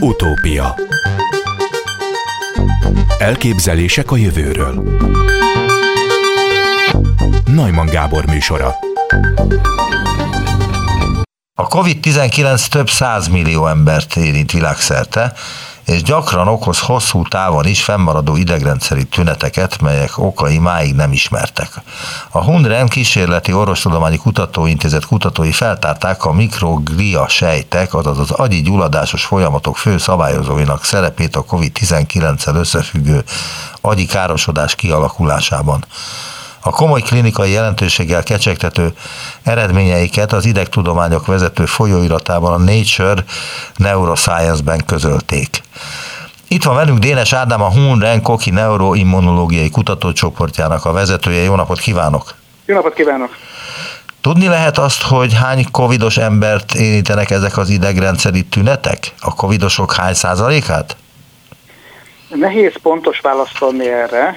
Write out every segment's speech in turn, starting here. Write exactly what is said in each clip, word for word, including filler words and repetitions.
Utópia. Elképzelések a jövőről. Neumann Gábor műsora. A kovid tizenkilenc több százmillió embert érint világszerte, és gyakran okoz hosszú távon is fennmaradó idegrendszeri tüneteket, melyek okai máig nem ismertek. A Hundren Kísérleti Orvostudományi Kutatóintézet kutatói feltárták a mikroglia sejtek, azaz az agyi gyulladásos folyamatok fő szabályozóinak szerepét a kovid tizenkilenccel összefüggő agyi károsodás kialakulásában. A komoly klinikai jelentőséggel kecsegtető eredményeiket az idegtudományok vezető folyóiratában, a Nature Neuroscience-ben közölték. Itt van velünk Dénes Ádám, a Hundren Koki neuroimmunológiai kutatócsoportjának a vezetője. Jó napot kívánok! Jó napot kívánok! Tudni lehet azt, hogy hány covidos embert érintenek ezek az idegrendszeri tünetek? A covidosok hány százalékát? Nehéz pontos választ adni erre.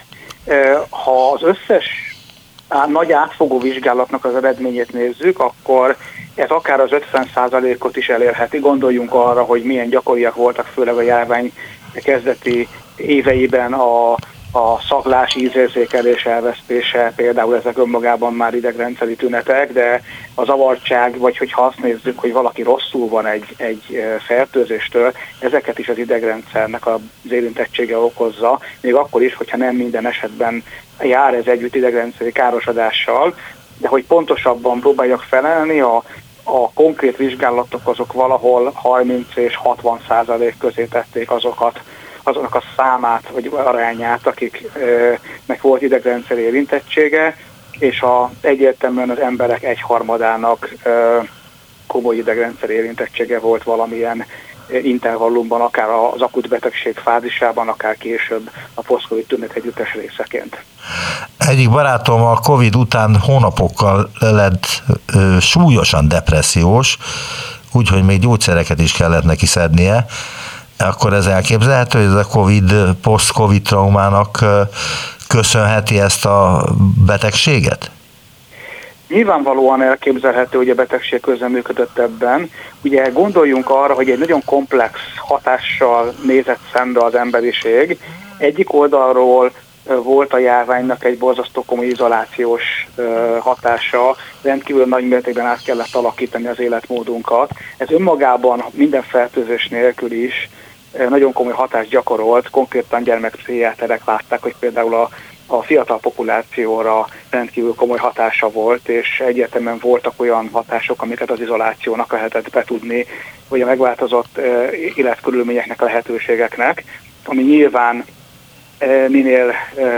Ha az összes nagy átfogó vizsgálatnak az eredményét nézzük, akkor ez akár az ötven százalékot is elérheti. Gondoljunk arra, hogy milyen gyakoriak voltak főleg a járvány kezdeti éveiben a, a szaglás, ízérzékelés elvesztése, például ezek önmagában már idegrendszeri tünetek, de a zavartság, vagy hogyha azt nézzük, hogy valaki rosszul van egy, egy fertőzéstől, ezeket is az idegrendszernek az érintettsége okozza, még akkor is, hogyha nem minden esetben jár ez együtt idegrendszeri károsodással, de hogy pontosabban próbáljak felelni, a, a konkrét vizsgálatok azok valahol harminc és hatvan százalék közé tették azokat, azoknak a számát, vagy arányát, akiknek volt idegrendszeri érintettsége, és a, egyértelműen az emberek egyharmadának komoly idegrendszeri érintettsége volt valamilyen intervallumban, akár az akut betegség fázisában, akár később a post-covid tünet együttes részeként. Egyik barátom a Covid után hónapokkal lett ö, súlyosan depressziós, úgyhogy még gyógyszereket is kellett neki szednie. Akkor ez elképzelhető, hogy ez a Covid, post-Covid traumának köszönheti ezt a betegséget? Nyilvánvalóan elképzelhető, hogy a betegség közreműködött ebben. Ugye gondoljunk arra, hogy egy nagyon komplex hatással nézett szembe az emberiség. Egyik oldalról volt a járványnak egy borzasztó komoly izolációs hatása, rendkívül nagy mértékben át kellett alakítani az életmódunkat. Ez önmagában minden fertőzés nélkül is nagyon komoly hatást gyakorolt, konkrétan gyermekpszichiáterek látták, hogy például a, a fiatal populációra rendkívül komoly hatása volt, és egyértelműen voltak olyan hatások, amiket az izolációnak lehetett betudni, vagy a megváltozott életkörülményeknek, lehetőségeknek, ami nyilván minél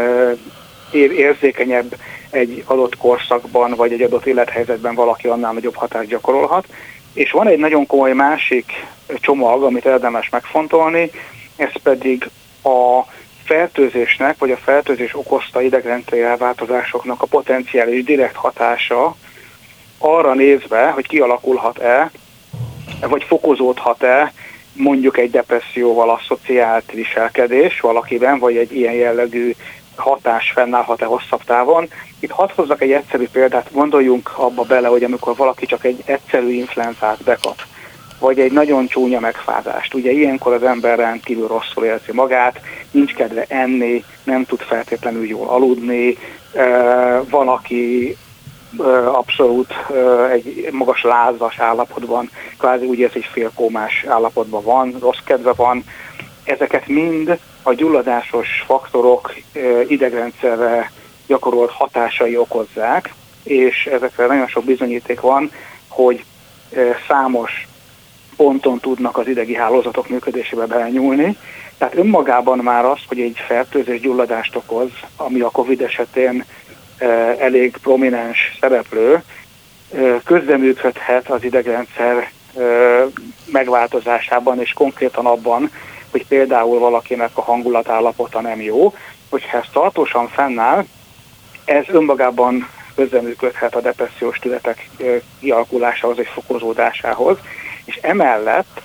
érzékenyebb egy adott korszakban, vagy egy adott élethelyzetben valaki, annál nagyobb hatást gyakorolhat. És van egy nagyon komoly másik csomag, amit érdemes megfontolni, ez pedig a fertőzésnek, vagy a fertőzés okozta idegrendszeri elváltozásoknak a potenciális direkt hatása arra nézve, hogy kialakulhat-e, vagy fokozódhat-e mondjuk egy depresszióval asszociált viselkedés valakiben, vagy egy ilyen jellegű hatás fennállhat-e hosszabb távon. Itt hadd hozzak egy egyszerű példát, gondoljunk abba bele, hogy amikor valaki csak egy egyszerű influenzát bekap, vagy egy nagyon csúnya megfázást, ugye ilyenkor az ember rendkívül rosszul érzi magát, nincs kedve enni, nem tud feltétlenül jól aludni, van, aki abszolút egy magas lázas állapotban, kvázi úgy érzi, hogy félkómás állapotban van, rossz kedve van. Ezeket mind a gyulladásos faktorok idegrendszerre gyakorolt hatásai okozzák, és ezekre nagyon sok bizonyíték van, hogy számos ponton tudnak az idegi hálózatok működésébe belenyúlni. Tehát önmagában már az, hogy egy fertőzés gyulladást okoz, ami a Covid esetén elég prominens szereplő, közreműködhet az idegrendszer megváltozásában, és konkrétan abban, hogy például valakinek a hangulatállapota nem jó, hogyha ez tartósan fennáll, ez önmagában közreműködhet a depressziós tünetek kialakulásához, vagy fokozódásához, és emellett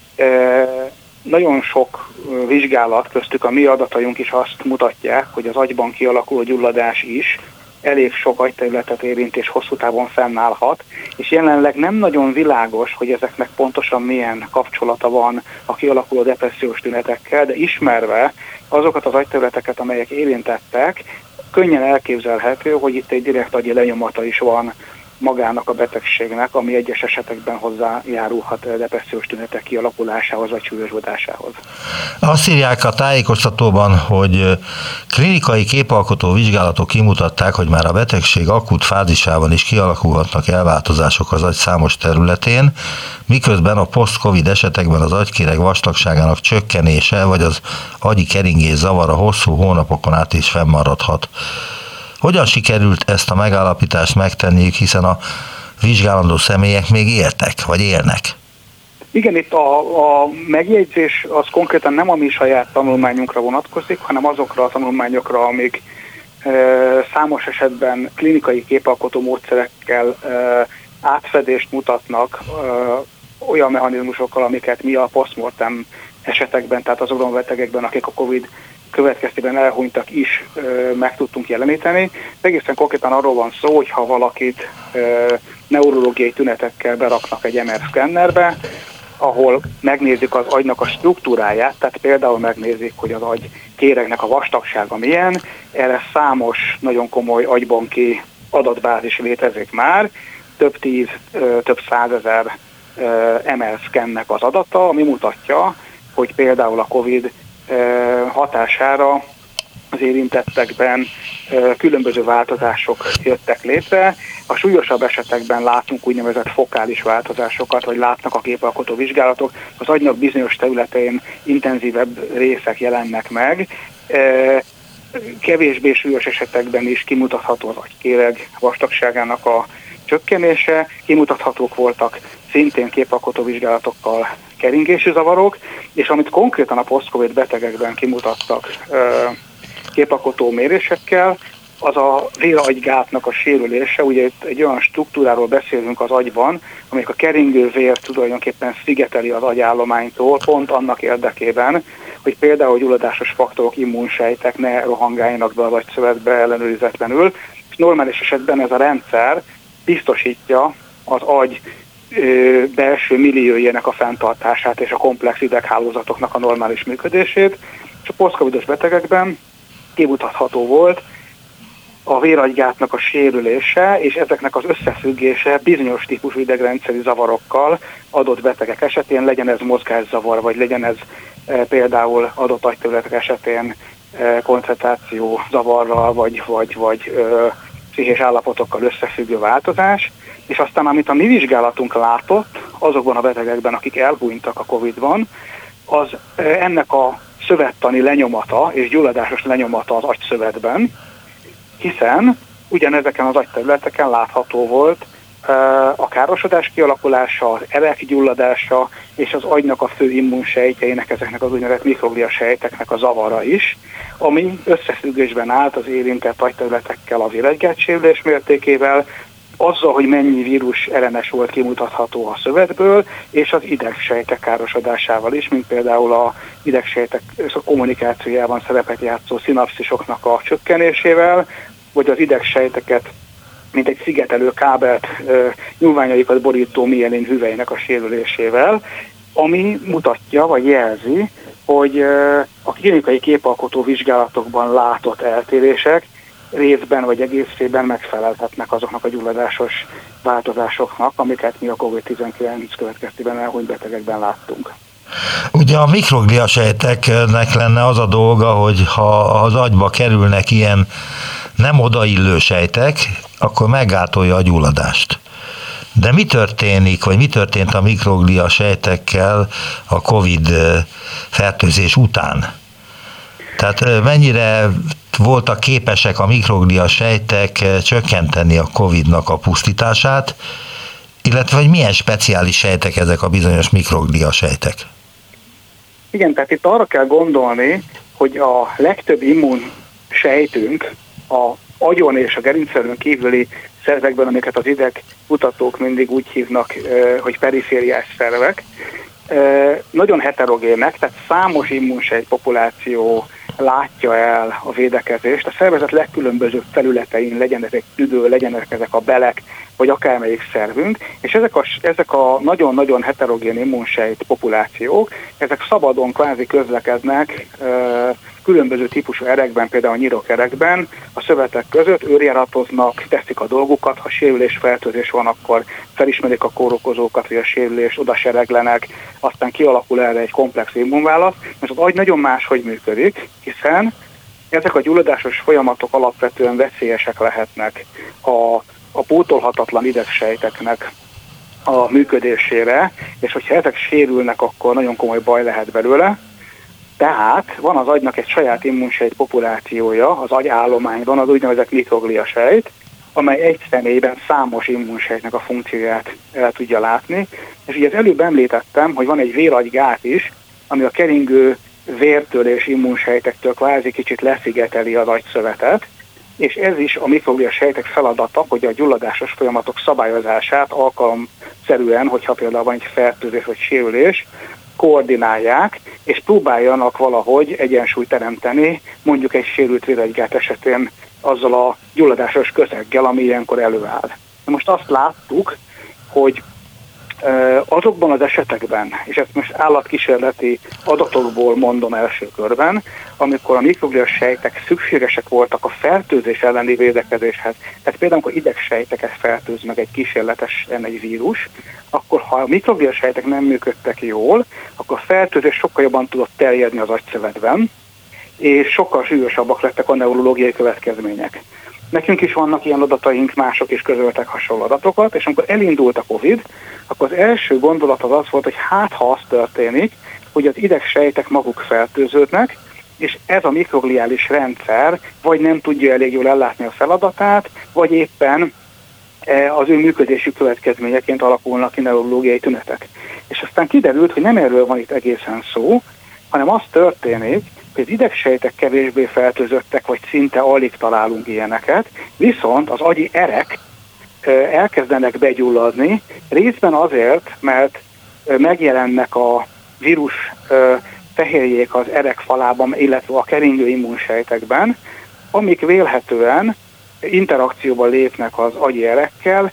nagyon sok vizsgálat, köztük a mi adataink is azt mutatják, hogy az agyban kialakuló gyulladás is elég sok agyterületet érint és hosszú távon fennállhat, és jelenleg nem nagyon világos, hogy ezeknek pontosan milyen kapcsolata van a kialakuló depressziós tünetekkel, de ismerve azokat az agyterületeket, amelyek érintettek, könnyen elképzelhető, hogy itt egy direkt agyi lenyomata is van magának a betegségnek, ami egyes esetekben hozzájárulhat depressziós tünetek kialakulásához vagy súlyosbodásához. Azt írják a tájékoztatóban, hogy klinikai képalkotó vizsgálatok kimutatták, hogy már a betegség akut fázisában is kialakulhatnak elváltozások az agy számos területén, miközben a post-covid esetekben az agykéreg vastagságának csökkenése vagy az agyi keringés zavara hosszú hónapokon át is fennmaradhat. Hogyan sikerült ezt a megállapítást megtenniük, hiszen a vizsgálandó személyek még éltek, vagy élnek? Igen, itt a, a megjegyzés az konkrétan nem a mi saját tanulmányunkra vonatkozik, hanem azokra a tanulmányokra, amik e, számos esetben klinikai képalkotó módszerekkel e, átfedést mutatnak e, olyan mechanizmusokkal, amiket mi a postmortem esetekben, tehát azokban a betegekben, akik a Covid következtében elhunytak is ö, meg tudtunk jeleníteni. Egészen konkrétan arról van szó, hogy ha valakit ö, neurológiai tünetekkel beraknak egy em er szkennerbe, ahol megnézik az agynak a struktúráját, tehát például megnézik, hogy az agy kéregnek a vastagsága milyen, erre számos, nagyon komoly agybanki adatbázis létezik már, több tíz, ö, több százezer em er szkennek az adata, ami mutatja, hogy például a Covid hatására az érintettekben különböző változások jöttek létre. A súlyosabb esetekben látunk úgynevezett fokális változásokat, vagy látnak a képalkotó vizsgálatok. Az agynak bizonyos területein intenzívebb részek jelennek meg. Kevésbé súlyos esetekben is kimutatható az agykéreg vastagságának a csökkenése, kimutathatók voltak szintén képalkotó vizsgálatokkal keringési zavarok, és amit konkrétan a post-covid betegekben kimutattak képalkotó mérésekkel, az a véragygátnak a sérülése. Ugye itt egy olyan struktúráról beszélünk az agyban, amelyik a keringő vér tulajdonképpen szigeteli az agyállománytól, pont annak érdekében, hogy például gyulladásos faktorok, immunsejtek ne rohangáljanak be az agyszövetbe ellenőrizetlenül. Normális esetben ez a rendszer biztosítja az agy belső milliójének a fenntartását és a komplex ideghálózatoknak a normális működését, és a posztcovidos betegekben kimutatható volt a véragygátnak a sérülése, és ezeknek az összefüggése bizonyos típusú idegrendszeri zavarokkal adott betegek esetén, legyen ez mozgászavar, vagy legyen ez e, például adott agyterületek esetén e, koncentráció zavarral, vagy, vagy, vagy e, pszichés állapotokkal összefüggő változás, és aztán amit a mi vizsgálatunk látott azokban a betegekben, akik elhunytak a Covidban, az ennek a szövettani lenyomata és gyulladásos lenyomata az agyszövetben, hiszen ugyanezeken az agyterületeken látható volt a károsodás kialakulása, az erek gyulladása és az agynak a fő immunsejtjeinek, ezeknek az úgynevezett mikroglia sejteknek a zavara is, ami összefüggésben állt az érintett agyterületekkel a véragygát-sérülés mértékével, azzal, hogy mennyi vírus ellenes volt kimutatható a szövetből, és az idegsejtek károsodásával is, mint például a idegsejtek kommunikációjában szerepet játszó szinapszisoknak a csökkenésével, vagy az idegsejteket, mint egy szigetelő kábelt, nyúlványaikat borító mielin hüvelynek a sérülésével, ami mutatja, vagy jelzi, hogy a klinikai képalkotó vizsgálatokban látott eltérések részben vagy egészében megfelelhetnek azoknak a gyulladásos változásoknak, amiket mi a kovid tizenkilenc következtében elhunyt betegekben láttunk. Ugye a mikroglia sejteknek lenne az a dolga, hogy ha az agyba kerülnek ilyen nem odaillő sejtek, akkor meggátolja a gyulladást. De mi történik, vagy mi történt a mikroglia sejtekkel a Covid fertőzés után? Tehát mennyire voltak képesek a mikroglia sejtek csökkenteni a Covidnak a pusztítását, illetve hogy milyen speciális sejtek ezek a bizonyos mikroglia sejtek? Igen, tehát itt arra kell gondolni, hogy a legtöbb immun sejtünk a agyon és a gerincszervön kívüli szervekben, amiket az idegkutatók mindig úgy hívnak, hogy perifériás szervek, nagyon heterogének, tehát számos immunsejt populáció látja el a védekezést. A szervezet legkülönbözőbb felületein, legyen ez egy tüdő, legyenek ezek a belek, vagy akármelyik szervünk, és ezek a, ezek a nagyon-nagyon heterogén immunsejt populációk, ezek szabadon kvázi közlekednek különböző típusú erekben, például a nyirokerekben, a szövetek között őrjáratoznak, teszik a dolgukat, ha sérülés, fertőzés van, akkor felismerik a kórokozókat, vagy a sérülést, oda sereglenek, aztán kialakul erre egy komplex immunválasz, és az agy nagyon máshogy működik, hiszen ezek a gyulladásos folyamatok alapvetően veszélyesek lehetnek a, a pótolhatatlan idegsejteknek a működésére, és hogyha ezek sérülnek, akkor nagyon komoly baj lehet belőle. Tehát van az agynak egy saját immunsejt populációja, az agyállományban az úgynevezett mikrogliasejt, amely egy személyben számos immunsejtnek a funkcióját el tudja látni. És ugye az előbb említettem, hogy van egy véragygát is, ami a keringő vértől és immunsejtektől kvázi kicsit leszigeteli az agyszövetet, és ez is a mikrogliasejtek feladata, hogy a gyulladásos folyamatok szabályozását alkalomszerűen, hogyha például van egy fertőzés vagy sérülés, koordinálják, és próbáljanak valahogy egyensúlyt teremteni, mondjuk egy sérült véragygát esetén azzal a gyulladásos közeggel, ami ilyenkor előáll. Most azt láttuk, hogy azokban az esetekben, és ezt most állatkísérleti adatokból mondom első körben, amikor a mikrogliasejtek szükségesek voltak a fertőzés elleni védekezéshez, tehát például amikor idegsejteket fertőz meg egy kísérletesen egy vírus, akkor ha a mikrogliasejtek nem működtek jól, akkor a fertőzés sokkal jobban tudott terjedni az agyszövetben, és sokkal súlyosabbak lettek a neurológiai következmények. Nekünk is vannak ilyen adataink, mások is közöltek hasonló adatokat, és amikor elindult a Covid, akkor az első gondolat az az volt, hogy hát ha az történik, hogy az idegsejtek maguk fertőződnek, és ez a mikrogliális rendszer vagy nem tudja elég jól ellátni a feladatát, vagy éppen az ő működési következményeként alakulnak ki neurológiai tünetek. És aztán kiderült, hogy nem erről van itt egészen szó, hanem az történik, hogy az idegsejtek kevésbé fertőzöttek, vagy szinte alig találunk ilyeneket, viszont az agyi erek elkezdenek begyulladni, részben azért, mert megjelennek a vírus fehérjék az erek falában, illetve a keringő immunsejtekben, amik vélhetően interakcióba lépnek az agyi erekkel.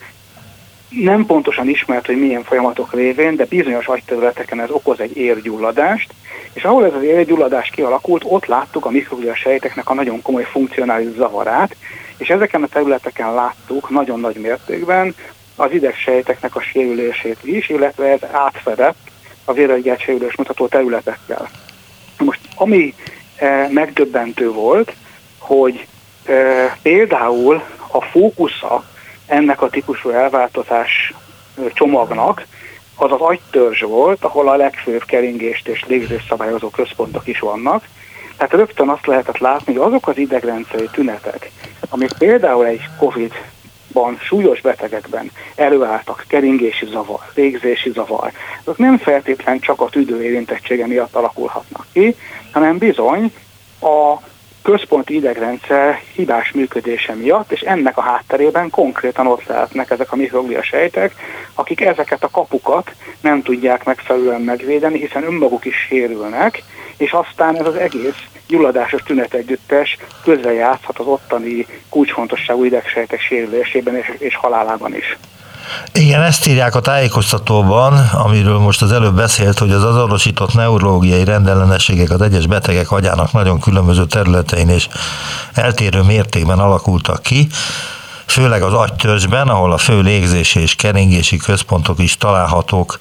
Nem pontosan ismert, hogy milyen folyamatok révén, de bizonyos agyterületeken ez okoz egy érgyulladást, és ahol ez az érgyulladás kialakult, ott láttuk a mikrogliasejteknek a nagyon komoly funkcionális zavarát, és ezeken a területeken láttuk nagyon nagy mértékben az idegsejteknek a sérülését is, illetve ez átfedett a véragygát sérülés mutató területekkel. Most ami e, megdöbbentő volt, hogy e, például a fókusza ennek a típusú elváltozás csomagnak az az agytörzs volt, ahol a legfőbb keringést és légzést szabályozó központok is vannak. Tehát rögtön azt lehetett látni, hogy azok az idegrendszeri tünetek, amik például egy Covid-ban, súlyos betegekben előálltak, keringési zavar, légzési zavar, azok nem feltétlen csak a tüdő érintettsége miatt alakulhatnak ki, hanem bizony a központi idegrendszer hibás működése miatt, és ennek a hátterében konkrétan ott lehetnek ezek a mikrogliasejtek, akik ezeket a kapukat nem tudják megfelelően megvédeni, hiszen önmaguk is sérülnek, és aztán ez az egész gyulladásos tünetegyüttes közrejátszhat az ottani kulcsfontosságú idegsejtek sérülésében és, és halálában is. Igen, ezt írják a tájékoztatóban, amiről most az előbb beszélt, hogy az azonosított neurológiai rendellenességek az egyes betegek agyának nagyon különböző területein és eltérő mértékben alakultak ki, főleg az agytörzsben, ahol a fő légzési és keringési központok is találhatók.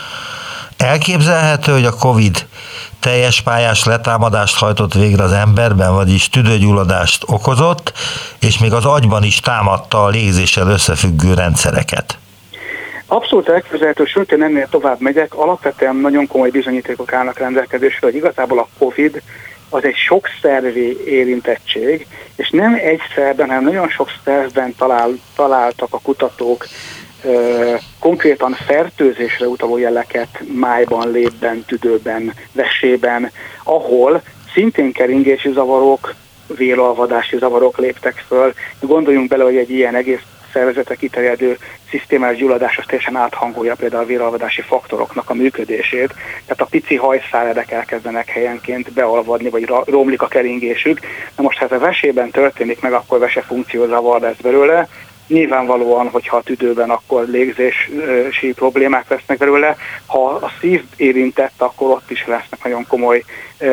Elképzelhető, hogy a Covid teljes pályás letámadást hajtott végre az emberben, vagyis tüdőgyulladást okozott, és még az agyban is támadta a légzéssel összefüggő rendszereket. Abszolút elképzelhető, sőt, én ennél tovább megyek, alapvetően nagyon komoly bizonyítékok állnak rendelkezésre, hogy igazából a Covid az egy sok szervi érintettség, és nem egy szervben, hanem nagyon sok szervben talál, találtak a kutatók ö, konkrétan fertőzésre utaló jeleket májban, lépben, tüdőben, vesében, ahol szintén keringési zavarok, véralvadási zavarok léptek föl. Gondoljunk bele, hogy egy ilyen egész szervezete kiterjedő szisztémás gyulladás az teljesen áthangolja például a véralvadási faktoroknak a működését. Tehát a pici hajszáledek elkezdenek helyenként bealvadni, vagy romlik a keringésük. Na most, ha ez a vesében történik meg, akkor vesefunkciózavar lesz belőle. Nyilvánvalóan, hogyha a tüdőben, akkor légzési problémák lesznek belőle. Ha a szív érintett, akkor ott is lesznek nagyon komoly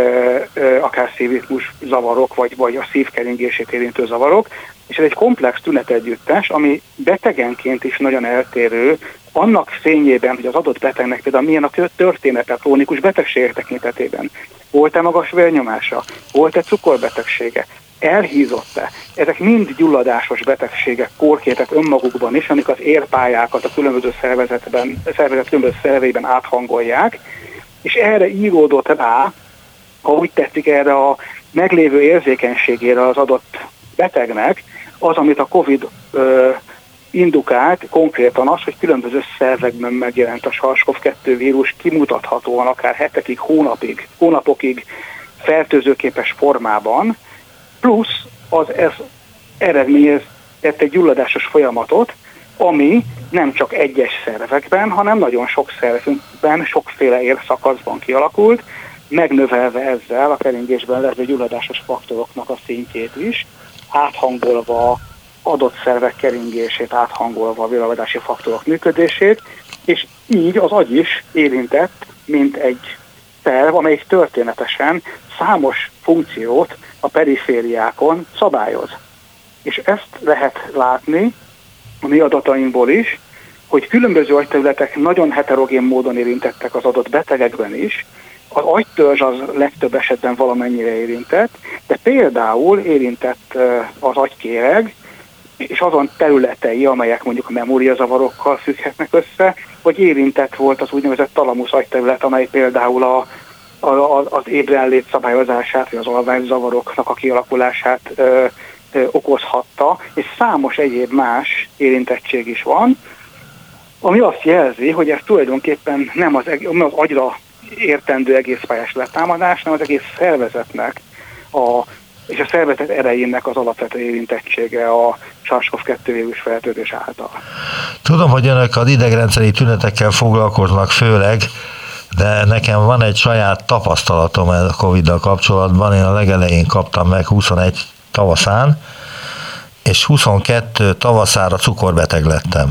akár szívritmus zavarok, vagy, vagy a szívkeringését érintő zavarok. És ez egy komplex tünetegyüttes, ami betegenként is nagyon eltérő, annak fényében, hogy az adott betegnek például milyen a története krónikus betegségek tekintetében. Volt-e magas vérnyomása? Volt-e cukorbetegsége? Elhízott-e? Ezek mind gyulladásos betegségek, kórképek önmagukban is, amik az érpályákat a különböző szervezetben, szervezet különböző szerveiben áthangolják, és erre íródott rá, ha úgy tetszik, erre a meglévő érzékenységére az adott betegnek, az, amit a Covid ö, indukált, konkrétan az, hogy különböző szervekben megjelent a SARS-CoV kettő vírus kimutathatóan akár hetekig, hónapig, hónapokig fertőzőképes formában, plusz az ez eredményezett egy gyulladásos folyamatot, ami nem csak egyes szervekben, hanem nagyon sok szervekben, sokféle érszakaszban kialakult, megnövelve ezzel a keringésben levő gyulladásos faktoroknak a szintjét is, áthangolva adott szervek keringését, áthangolva a véralvadási faktorok működését, és így az agy is érintett, mint egy szerv, amelyik történetesen számos funkciót a perifériákon szabályoz. És ezt lehet látni a mi adatainkból is, hogy különböző agyterületek nagyon heterogén módon érintettek az adott betegekben is. Az agytörzs az legtöbb esetben valamennyire érintett, de például érintett az agykéreg, és azon területei, amelyek mondjuk a memóriazavarokkal függhetnek össze, vagy érintett volt az úgynevezett talamusz agyterület, amely például a, a, az ébrenlét szabályozását, vagy az alványzavaroknak a kialakulását ö, ö, okozhatta, és számos egyéb más érintettség is van, ami azt jelzi, hogy ez tulajdonképpen nem az, nem az agyra értendő egészpályás letámadás, hanem az egész szervezetnek a, és a szervezet erejének az alapvető érintettsége a SARS-CoV kettő vírus fertőzés által. Tudom, hogy önök az idegrendszeri tünetekkel foglalkoznak főleg, de nekem van egy saját tapasztalatom a Covid-dal kapcsolatban. Én a legelején kaptam meg huszonegy tavaszán, és huszonkettő tavaszára cukorbeteg lettem.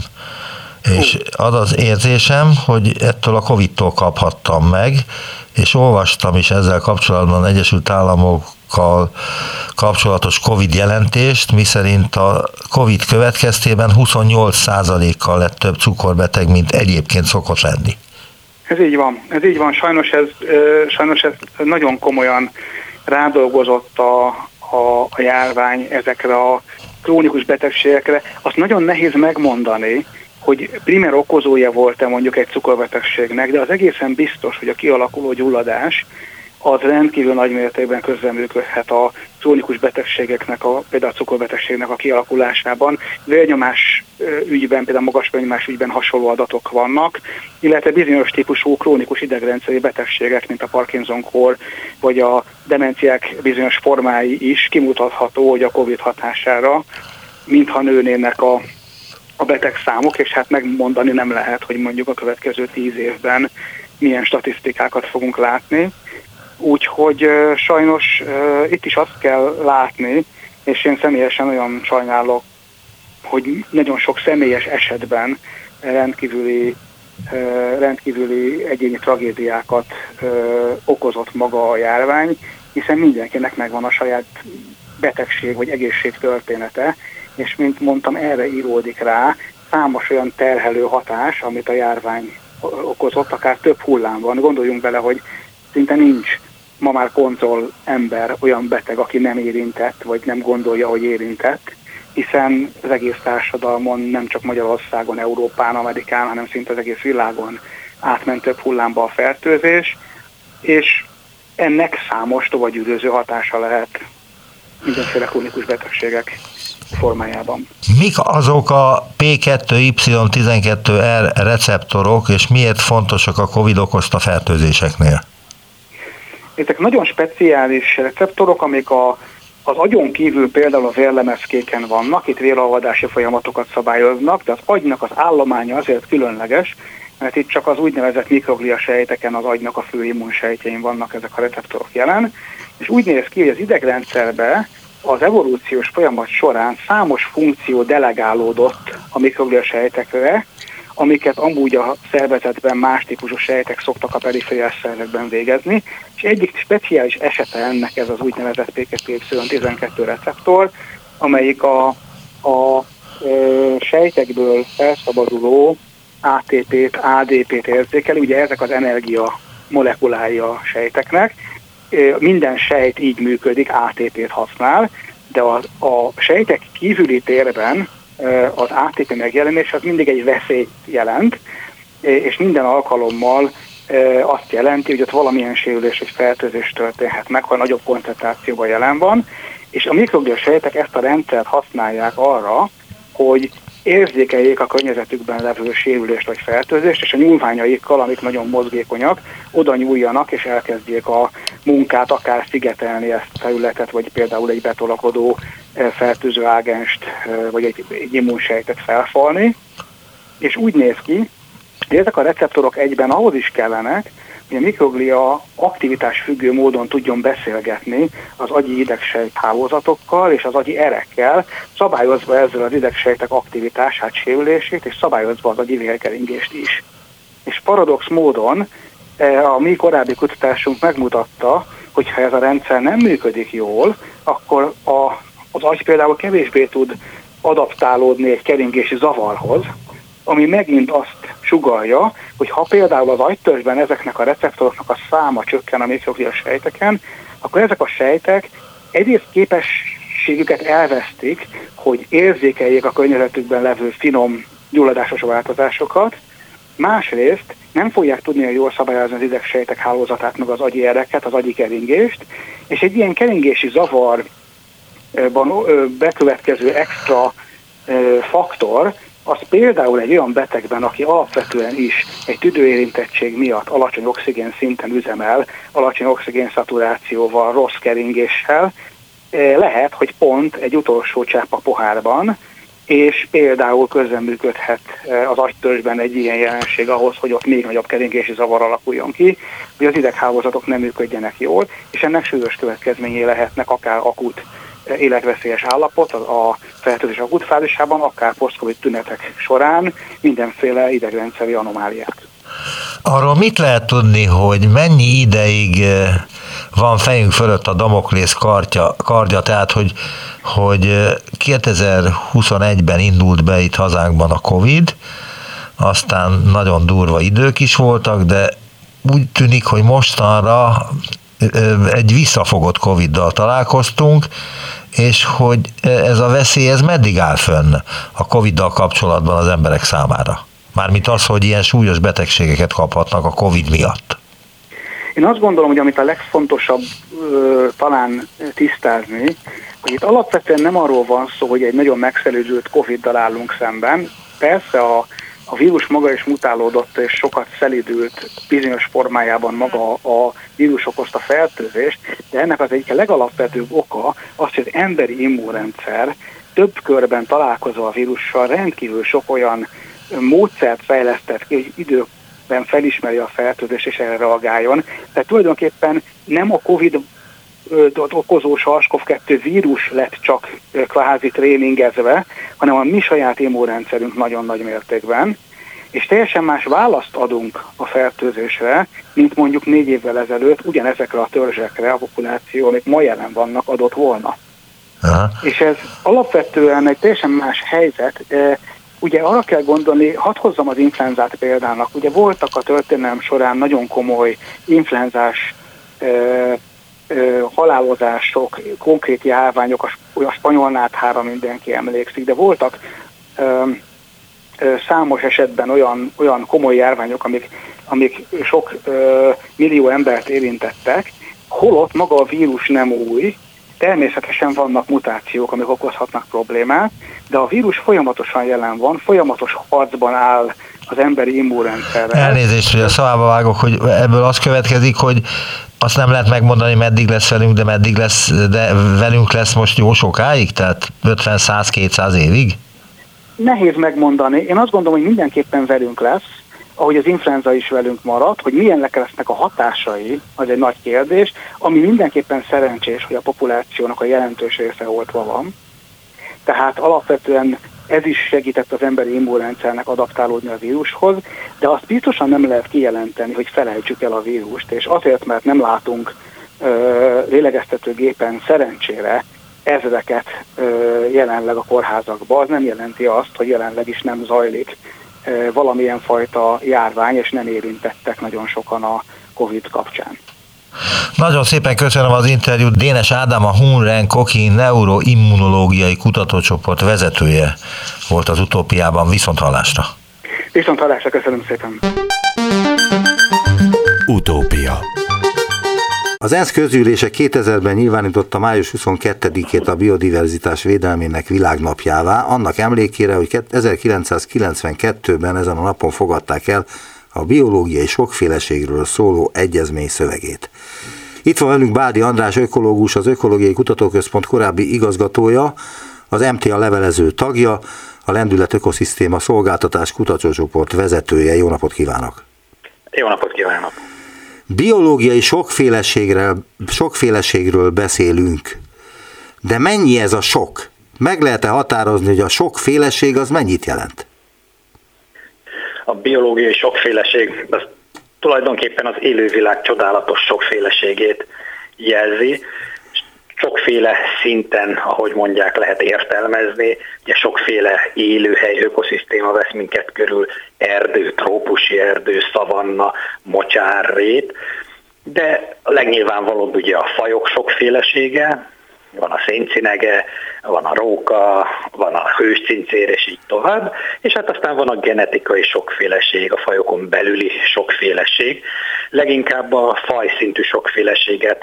És az az érzésem, hogy ettől a Covid-tól kaphattam meg, és olvastam is ezzel kapcsolatban Egyesült Államokkal kapcsolatos Covid jelentést, miszerint a Covid következtében huszonnyolc százalékkal lett több cukorbeteg, mint egyébként szokott lenni. Ez így van. Ez így van. Sajnos ez, sajnos ez nagyon komolyan rádolgozott a, a, a járvány ezekre a krónikus betegségekre. Azt nagyon nehéz megmondani, hogy primer okozója volt-e mondjuk egy cukorbetegségnek, de az egészen biztos, hogy a kialakuló gyulladás az rendkívül nagy mértékben közreműködhet a krónikus betegségeknek, a, például a cukorbetegségnek a kialakulásában. Vérnyomás ügyben, például magas vérnyomás ügyben hasonló adatok vannak, illetve bizonyos típusú krónikus idegrendszeri betegségek, mint a Parkinson-kór, vagy a demenciák bizonyos formái is kimutatható, hogy a Covid hatására mintha nőnének a a betegszámok, és hát megmondani nem lehet, hogy mondjuk a következő tíz évben milyen statisztikákat fogunk látni. Úgyhogy uh, sajnos uh, itt is azt kell látni, és én személyesen olyan sajnálok, hogy nagyon sok személyes esetben rendkívüli, uh, rendkívüli egyéni tragédiákat uh, okozott maga a járvány, hiszen mindenkinek megvan a saját betegség vagy egészség története, és mint mondtam, erre íródik rá számos olyan terhelő hatás, amit a járvány okozott, akár több hullámban. Gondoljunk bele, hogy szinte nincs ma már kontroll ember, olyan beteg, aki nem érintett, vagy nem gondolja, hogy érintett, hiszen az egész társadalmon, nem csak Magyarországon, Európán, Amerikán, hanem szinte az egész világon átment több hullámba a fertőzés, és ennek számos tovagyűröző hatása lehet mindenféle krónikus betegségek formájában. Mik azok a P kettő Y tizenkettő R receptorok, és miért fontosak a Covid okozta fertőzéseknél? Ezek nagyon speciális receptorok, amik a, Az agyon kívül például a vérlemezkéken vannak, itt véralvadási folyamatokat szabályoznak, de az agynak az állománya azért különleges, mert itt csak az úgynevezett mikroglia sejteken, az agynak a fő immunsejtjein vannak ezek a receptorok jelen, és úgy néz ki, hogy az idegrendszerbe az evolúciós folyamat során számos funkció delegálódott a mikroglia sejtekre, amiket amúgy a szervezetben más típusú sejtek szoktak a perifériás szervekben végezni, és egyik speciális esete ennek ez az úgynevezett pé kettő Y tizenkettő receptor, amelyik a, a ö, sejtekből felszabaduló á té pét, á dé pét érzékeli, ugye ezek az energia molekulái a sejteknek. Minden sejt így működik, á té pét használ, de a, a sejtek kívüli térben az á té pé megjelenés az mindig egy veszélyt jelent, és minden alkalommal azt jelenti, hogy ott valamilyen sérülés vagy fertőzés történhet meg, ha nagyobb koncentrációban jelen van, és a mikroglia sejtek ezt a rendszert használják arra, hogy érzékeljék a környezetükben levő sérülést vagy fertőzést, és a nyúlványaikkal, amik nagyon mozgékonyak, oda nyúljanak, és elkezdjék a munkát, akár szigetelni ezt a területet, vagy például egy betolakodó fertőző ágenst, vagy egy, egy immunsejtet felfalni. És úgy néz ki, hogy ezek a receptorok egyben ahhoz is kellenek, hogy a mikroglia aktivitás függő módon tudjon beszélgetni az agyi idegsejt hálózatokkal és az agyi erekkel, szabályozva ezzel az idegsejtek aktivitását, sérülését, és szabályozva az agyi vérkeringést is. És paradox módon a mi korábbi kutatásunk megmutatta, hogy ha ez a rendszer nem működik jól, akkor a, az agy például kevésbé tud adaptálódni egy keringési zavarhoz, ami megint azt sugallja, hogy ha például az agytörzsben ezeknek a receptoroknak a száma csökken a mikroglia sejteken, akkor ezek a sejtek egyrészt képességüket elvesztik, hogy érzékeljék a környezetükben levő finom gyulladásos változásokat, másrészt nem fogják tudni jól szabályozni az idegsejtek hálózatát, meg az agyi ereket, az agyi keringést, és egy ilyen keringési zavarban bekövetkező extra faktor, az például egy olyan betegben, aki alapvetően is egy tüdőérintettség miatt alacsony oxigén szinten üzemel, alacsony oxigén szaturációval, rossz keringéssel, lehet, hogy pont egy utolsó csepp a pohárban, és például közreműködhet az agytörzsben egy ilyen jelenség ahhoz, hogy ott még nagyobb keringési zavar alakuljon ki, hogy az ideghálózatok nem működjenek jól, és ennek súlyos következményei lehetnek akár akut életveszélyes állapot a fertőzés akut fázisában, akár post-covid tünetek során mindenféle idegrendszeri anomáliák. Arról mit lehet tudni, hogy mennyi ideig van fejünk fölött a Damoklész kardja, kardja tehát hogy, hogy kétezer-huszonegyben indult be itt hazánkban a Covid, aztán nagyon durva idők is voltak, de úgy tűnik, hogy mostanra egy visszafogott Coviddal találkoztunk, és hogy ez a veszély, ez meddig áll fönn a Coviddal kapcsolatban az emberek számára? Mármint az, hogy ilyen súlyos betegségeket kaphatnak a Covid miatt. Én azt gondolom, hogy amit a legfontosabb talán tisztázni, hogy itt alapvetően nem arról van szó, hogy egy nagyon megszelőzült Coviddal állunk szemben. Persze a A vírus maga is mutálódott, és sokat szelidült bizonyos formájában maga a vírus okozta fertőzést, de ennek az egyik legalapvetőbb oka az, hogy az emberi immunrendszer több körben találkozva a vírussal rendkívül sok olyan módszert fejlesztett ki, hogy időben felismeri a fertőzést és erre reagáljon. Tehát tulajdonképpen nem a Covid okozó SARS-cov kettő vírus lett csak kvázi tréningezve, hanem a mi saját immunrendszerünk nagyon nagy mértékben, és teljesen más választ adunk a fertőzésre, mint mondjuk négy évvel ezelőtt ugyanezekre a törzsekre a populáció, amik ma jelen vannak, adott volna. Aha. És ez alapvetően egy teljesen más helyzet. Ugye arra kell gondolni, hadd hozzam az influenzát példának, ugye voltak a történelem során nagyon komoly influenzás halálozások, konkrét járványok, a, a spanyol náthára mindenki emlékszik, de voltak ö, ö, számos esetben olyan, olyan komoly járványok, amik, amik sok ö, millió embert érintettek, holott maga a vírus nem új, természetesen vannak mutációk, amik okozhatnak problémát, de a vírus folyamatosan jelen van, folyamatos harcban áll az emberi immunrendszerrel. Elnézést, hogy a szavába vágok, hogy ebből az következik, hogy azt nem lehet megmondani, meddig lesz velünk, de meddig lesz, de velünk lesz most jó sokáig? Tehát ötven, száz, kétszáz évig? Nehéz megmondani. Én azt gondolom, hogy mindenképpen velünk lesz, ahogy az influenza is velünk maradt, hogy milyen lesznek a hatásai, az egy nagy kérdés, ami mindenképpen szerencsés, hogy a populációnak a jelentős része oltva van. Tehát alapvetően ez is segített az emberi immunrendszernek adaptálódni a vírushoz, de azt biztosan nem lehet kijelenteni, hogy felejtsük el a vírust, és azért, mert nem látunk ö, lélegeztetőgépen szerencsére ezreket ö, jelenleg a kórházakban, az nem jelenti azt, hogy jelenleg is nem zajlik ö, valamilyen fajta járvány, és nem érintettek nagyon sokan a Covid kapcsán. Nagyon szépen köszönöm az interjút. Dénes Ádám, a Hunren Koki neuroimmunológiai kutatócsoport vezetője volt az Utópiában. Viszont hallásra. Viszont hallásra, köszönöm szépen. Utópia. Az ENSZ közgyűlése kétezerben nyilvánította május huszonkettedikét a biodiverzitás védelmének világnapjává, annak emlékére, hogy ezerkilencszázkilencvenkettőben ezen a napon fogadták el a biológiai sokféleségről szóló egyezmény szövegét. Itt van velünk Bádi András ökológus, az Ökológiai Kutatóközpont korábbi igazgatója, az em té á levelező tagja, a Lendület Ökoszisztéma Szolgáltatás Kutatócsoport vezetője. Jó napot kívánok! Jó napot kívánok! Biológiai sokféleségről, sokféleségről beszélünk, de mennyi ez a sok? Meg lehet-e határozni, hogy a sokféleség az mennyit jelent? A biológiai sokféleség az tulajdonképpen az élővilág csodálatos sokféleségét jelzi. Sokféle szinten, ahogy mondják, lehet értelmezni. Ugye sokféle élőhely, ökoszisztéma vesz minket körül, erdő, trópusi erdő, szavanna, mocsár, rét. De a legnyilvánvalóbb ugye a fajok sokfélesége, van a széncinege, van a róka, van a hőscincér, és így tovább, és hát aztán van a genetikai sokféleség, a fajokon belüli sokféleség. Leginkább a fajszintű sokféleséget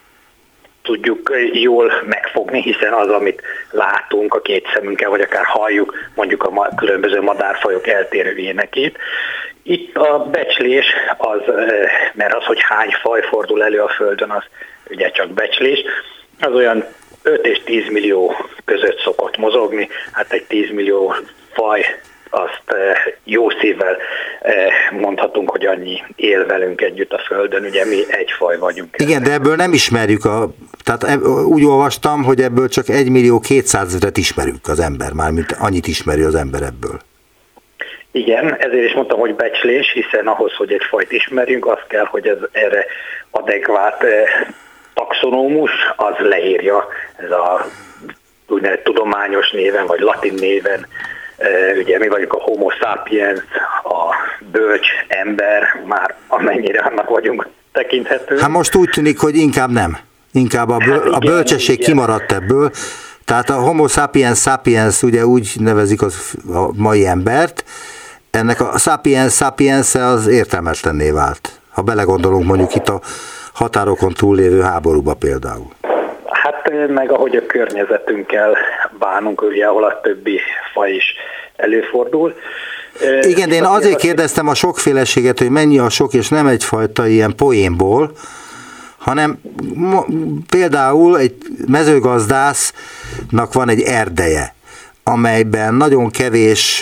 tudjuk jól megfogni, hiszen az, amit látunk a két szemünkkel, vagy akár halljuk mondjuk a különböző madárfajok eltérő énekét. Itt a becslés az, mert az, hogy hány faj fordul elő a Földön, az ugye csak becslés, az olyan öt és tíz millió között szokott mozogni, hát egy tíz millió faj, azt jó szívvel mondhatunk, hogy annyi él velünk együtt a Földön, ugye mi egy faj vagyunk. Igen, de ebből nem ismerjük, a, tehát úgy olvastam, hogy ebből csak egy millió kétszázezret ismerünk az ember, mármint annyit ismeri az ember ebből. Igen, ezért is mondtam, hogy becslés, hiszen ahhoz, hogy egy fajt ismerjünk, az kell, hogy ez erre adekvát taxonómus, az leírja, ez a úgynevezett tudományos néven, vagy latin néven, ugye mi vagyunk a homo sapiens, a bölcs ember, már amennyire annak vagyunk tekinthető. Hát most úgy tűnik, hogy inkább nem. Inkább a, böl- hát igen, a bölcsesség igen. Kimaradt ebből. Tehát a homo sapiens sapiens, ugye úgy nevezik az a mai embert, ennek a sapiens sapiens az értelmetlenné vált. Ha belegondolunk mondjuk itt a határokon túllévő háborúba például. Hát meg ahogy a környezetünkkel bánunk, ugye, ahol a többi faj is előfordul. Igen, de én azért kérdeztem a sokféleséget, hogy mennyi a sok, és nem egyfajta ilyen poénból, hanem például egy mezőgazdásznak van egy erdeje, amelyben nagyon kevés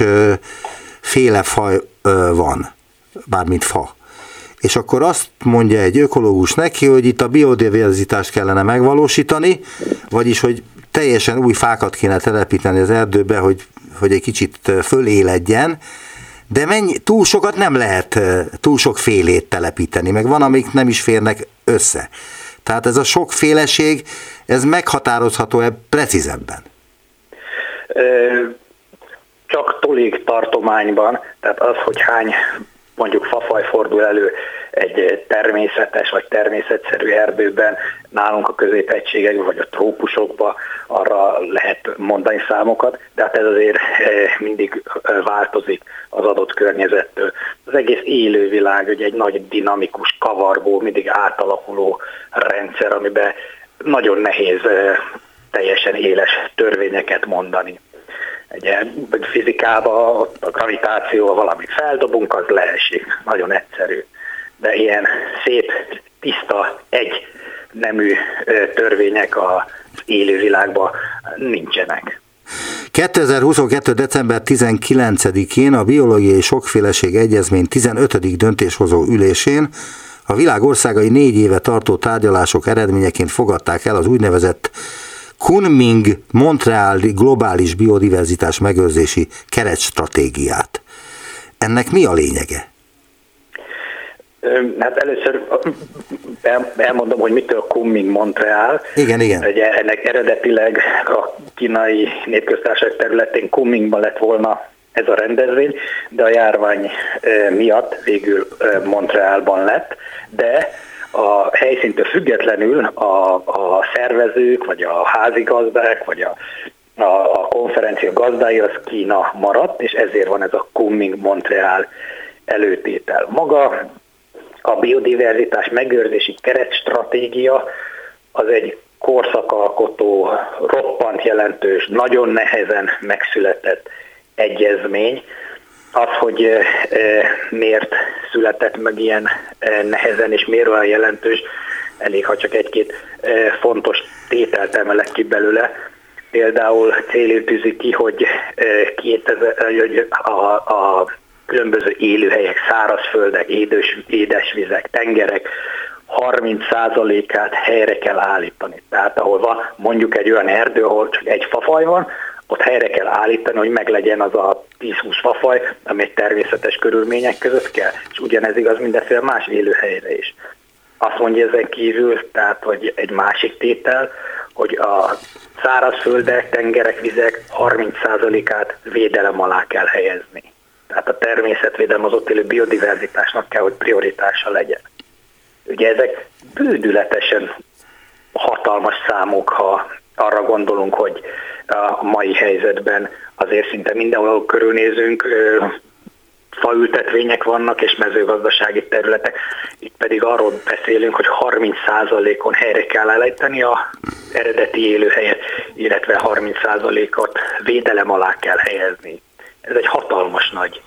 féle faj van, bármint fa. És akkor azt mondja egy ökológus neki, hogy itt a biodiverzitást kellene megvalósítani, vagyis, hogy teljesen új fákat kéne telepíteni az erdőbe, hogy, hogy egy kicsit föléledjen, de mennyi, túl sokat nem lehet, túl sok félét telepíteni, meg van, amik nem is férnek össze. Tehát ez a sokféleség, ez meghatározható-e precízebben? Csak tolig tartományban, tehát az, hogy hány mondjuk fafaj fordul elő egy természetes vagy természetszerű erdőben, nálunk a középhegységekben vagy a trópusokban, arra lehet mondani számokat, de hát ez azért mindig változik az adott környezettől. Az egész élővilág ugye egy nagy dinamikus, kavargó, mindig átalakuló rendszer, amiben nagyon nehéz teljesen éles törvényeket mondani. Ugye fizikában a gravitációval valamit feldobunk, az leesik. Nagyon egyszerű. De ilyen szép tiszta, egy nemű törvények az élővilágban nincsenek. kétezer-huszonkettő. december tizenkilencedikén a Biológiai Sokféleség Egyezmény tizenötödik döntéshozó ülésén a világ országai négy éve tartó tárgyalások eredményeként fogadták el az úgynevezett Kunming-Montreali globális biodiverzitás megőrzési keretstratégiát. Ennek mi a lényege? Hát először elmondom, hogy mitől Kunming-Montreal. Igen, igen. Ugye ennek eredetileg a kínai népköztársaság területén Kunmingban lett volna ez a rendezvény, de a járvány miatt végül Montrealban lett, de a helyszíntől függetlenül a, a szervezők, vagy a házigazdák, vagy a, a, a konferencia gazdái az Kína maradt, és ezért van ez a Kunming-Montreal előtétel. Maga a biodiverzitás megőrzési keretstratégia az egy korszakalkotó, roppant jelentős, nagyon nehezen megszületett egyezmény. Az, hogy e, miért született meg ilyen e, nehezen és miért olyan jelentős, elég, ha csak egy-két e, fontos tételt emelek ki belőle. Például célul tűzi ki, hogy, e, kétezer, hogy a, a különböző élőhelyek, szárazföldek, édes, édesvizek, tengerek harminc százalékát helyre kell állítani. Tehát ahol van mondjuk egy olyan erdő, ahol csak egy fafaj van, ott helyre kell állítani, hogy meglegyen az a tíz-húsz fafaj, ami egy természetes körülmények között kell, és ugyanez igaz mindenféle más élőhelyre is. Azt mondja ezen kívül, tehát, hogy egy másik tétel, hogy a szárazföldek, tengerek, vizek harminc százalékát védelem alá kell helyezni. Tehát a természetvédelem, az ott élő biodiverzitásnak kell, hogy prioritása legyen. Ugye ezek bődületesen hatalmas számok, ha arra gondolunk, hogy a mai helyzetben azért szinte mindenhol körülnézünk, faültetvények vannak és mezőgazdasági területek. Itt pedig arról beszélünk, hogy harminc százalékon helyre kell állítani az eredeti élőhelyet, illetve harminc százalékot védelem alá kell helyezni. Ez egy hatalmas nagy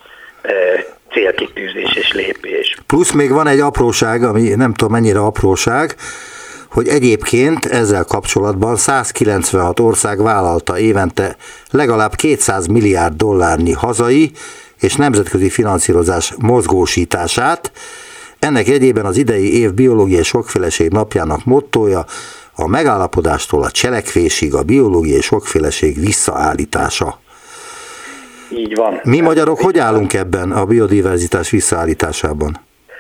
célkitűzés és lépés. Plusz még van egy apróság, ami nem tudom mennyire apróság, hogy egyébként ezzel kapcsolatban százkilencvenhat ország vállalta évente legalább kétszáz milliárd dollárnyi hazai és nemzetközi finanszírozás mozgósítását. Ennek jegyében az idei év biológiai sokféleség napjának mottója a megállapodástól a cselekvésig a biológiai sokféleség visszaállítása. Így van. Mi magyarok hogy állunk ebben a biodiverzitás visszaállításában?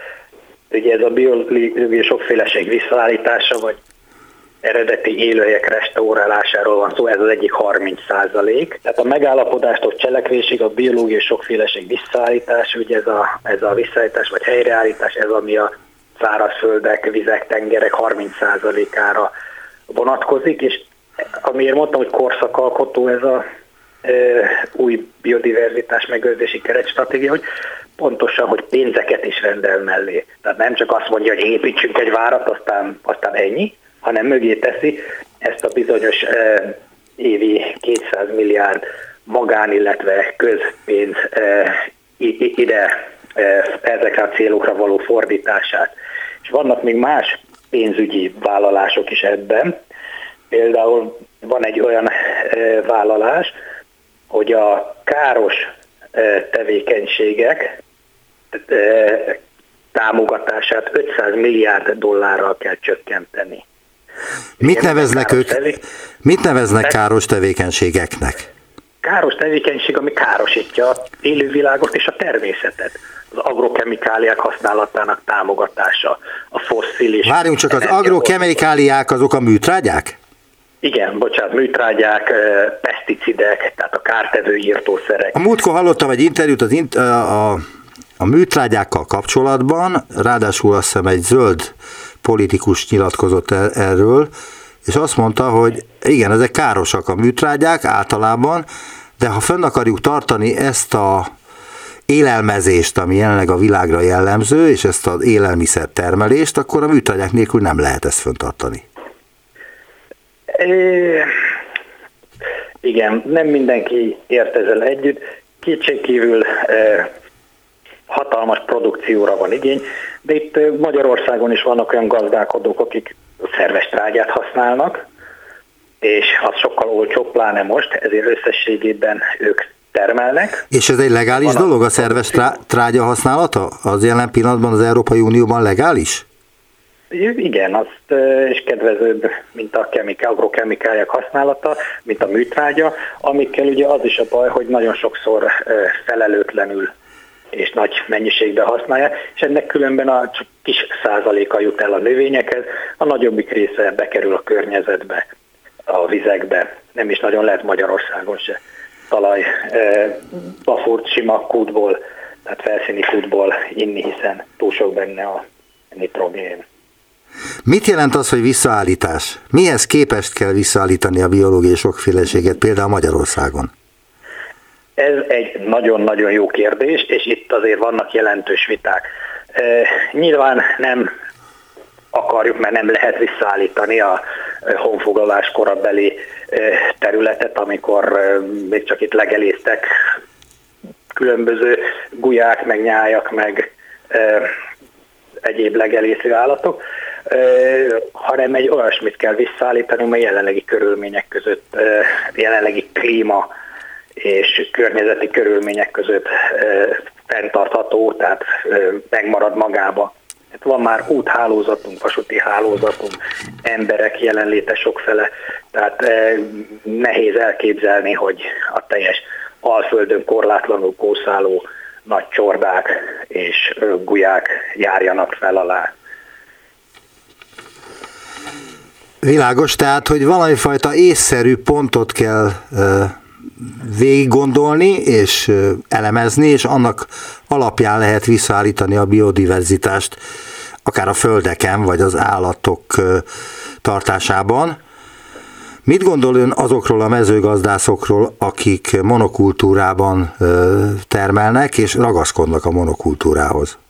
Ugye ez a biológiai sokféleség visszaállítása, vagy eredeti élőhelyek restaurálásáról van szó, ez az egyik harminc százalék. Tehát a megállapodástól cselekvésig a biológiai sokféleség visszaállítása, ugye ez a, ez a visszaállítás vagy helyreállítás, ez ami a szárazföldek, vizek, tengerek harminc százalékára vonatkozik, és amiért mondtam, hogy korszakalkotó ez a e, új biodiverzitás megőrzési keretstratégia, hogy pontosan, hogy pénzeket is rendel mellé. Tehát nem csak azt mondja, hogy építsünk egy várat, aztán, aztán ennyi, hanem mögé teszi ezt a bizonyos e, évi kétszáz milliárd magán, illetve közpénz e, ide e, ezekre a célokra való fordítását. És vannak még más pénzügyi vállalások is ebben. Például van egy olyan e, vállalás, hogy a káros e, tevékenységek e, támogatását ötszáz milliárd dollárral kell csökkenteni. Mit neveznek ők? Tevé... Mit neveznek káros tevékenységeknek? Káros tevékenység, ami károsítja az élővilágot és a természetet. Az agrokemikáliák használatának támogatása, a fosszilis... Várjunk csak, az agrokemikáliák azok a műtrágyák? Igen, bocsánat, műtrágyák, peszticidek, tehát a kártevő írtószerek. A múltkor hallottam egy interjút az int- a, a, a műtrágyákkal kapcsolatban, ráadásul azt hiszem egy zöld politikus nyilatkozott el, erről, és azt mondta, hogy igen, ezek károsak a műtrágyák általában, de ha fönn akarjuk tartani ezt a élelmezést, ami jelenleg a világra jellemző, és ezt az élelmiszer termelést, akkor a műtrágyák nélkül nem lehet ezt fenntartani. É, igen, nem mindenki ért ezzel együtt. Kétségkívül e, hatalmas produkcióra van igény, de itt Magyarországon is vannak olyan gazdálkodók, akik szerves trágyát használnak, és az sokkal olcsóbb, pláne most, ezért összességében ők termelnek. És ez egy legális van dolog, a szerves trágya használata? Az jelen pillanatban az Európai Unióban legális? Igen, azt is kedvezőbb, mint a kemikál, agrokemikáliák használata, mint a műtrágya, amikkel ugye az is a baj, hogy nagyon sokszor felelőtlenül és nagy mennyiségben használják, és ennek különben a csak kis százaléka jut el a növényekhez, a nagyobbik része bekerül a környezetbe, a vizekbe, nem is nagyon lehet Magyarországon se talaj bafurt sima kútból, tehát felszíni kútból inni, hiszen túl sok benne a nitrogén. Mit jelent az, hogy visszaállítás? Mihez képest kell visszaállítani a biológiai sokféleséget például Magyarországon? Ez egy nagyon-nagyon jó kérdés, és itt azért vannak jelentős viták. E, nyilván nem akarjuk, mert nem lehet visszaállítani a honfoglalás korabeli területet, amikor még csak itt legeléztek különböző gulyák, meg nyájak, meg e, egyéb legelésző állatok, hanem egy olyasmit kell visszaállítani, mely jelenlegi körülmények között, jelenlegi klíma és környezeti körülmények között fenntartható, tehát megmarad magába. Van már úthálózatunk, vasúti hálózatunk, emberek jelenléte sokfele, tehát nehéz elképzelni, hogy a teljes Alföldön korlátlanul kószáló nagy csorbák és gulyák járjanak fel alá. Világos, tehát, hogy valamifajta észszerű pontot kell végig gondolni és elemezni, és annak alapján lehet visszaállítani a biodiverzitást, akár a földeken, vagy az állatok tartásában. Mit gondol ön azokról a mezőgazdászokról, akik monokultúrában termelnek, és ragaszkodnak a monokultúrához?